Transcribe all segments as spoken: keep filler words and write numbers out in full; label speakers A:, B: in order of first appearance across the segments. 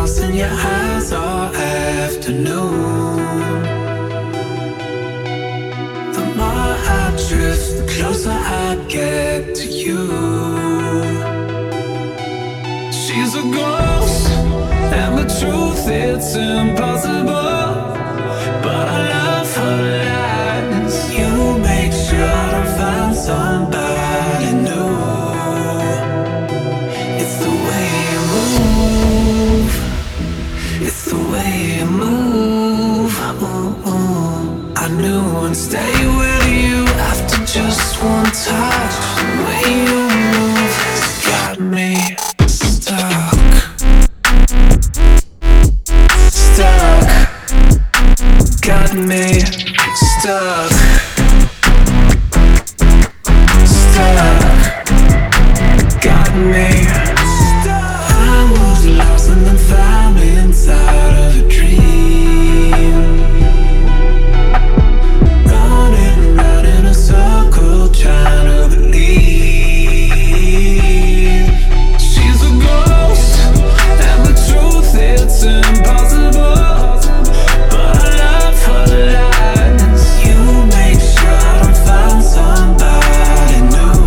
A: lost in your eyes all afternoon. The more I drift, the closer I get to you. She's a ghost, and the truth, it's impossible, but I love her lies. You make sure to find somebody new. It's the way you move, it's the way you move. Ooh, ooh. I knew I'd stay with you after just one touch. The way you move has got me stuck, stuck, got me stuck, stuck, got me stuck. I was lost and then found me inside of a dream, running around in a circle trying to believe. She's a ghost, and the truth, it's impossible, but I love her lies. You make sure to find somebody new.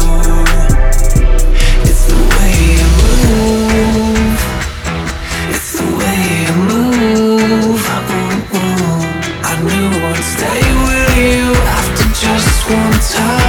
A: It's the way you move, it's the way you move. Ooh, ooh. I knew I'd stay with you after just one touch.